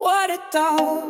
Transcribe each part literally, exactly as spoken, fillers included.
what it does.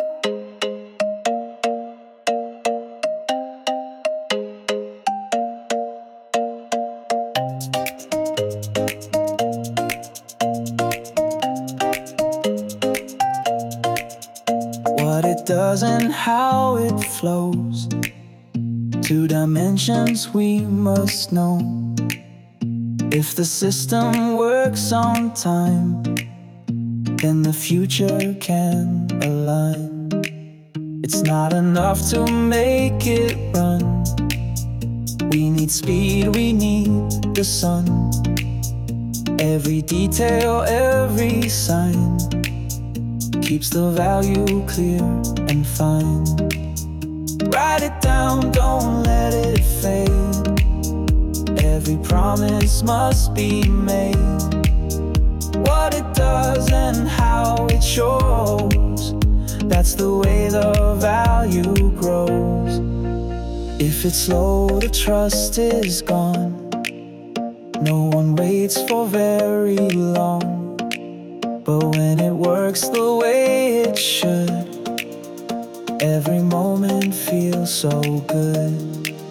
What it does and how it flows. Two dimensions we must know. If the system works on time, then the future can align. It's not enough to make it run. We need speed, we need the sun. Every detail, every sign keeps the value clear and fine. Write it down, don't let it fade. Every promise must be made. What it does and how it shows, that's the way the value grows. If it's slow, the trust is gone. No one waits for very long. But when it works the way it should, every moment feels so good.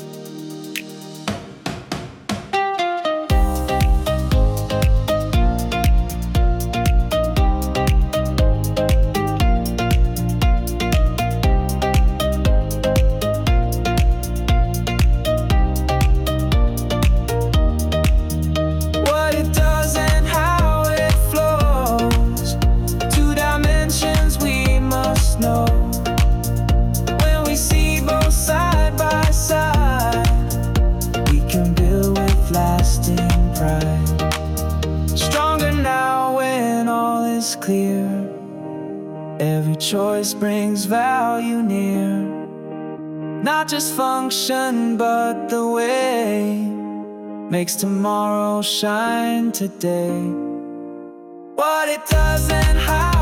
Stronger now when all is clear. Every choice brings value near. Not just function, but the way makes tomorrow shine today. What it does and how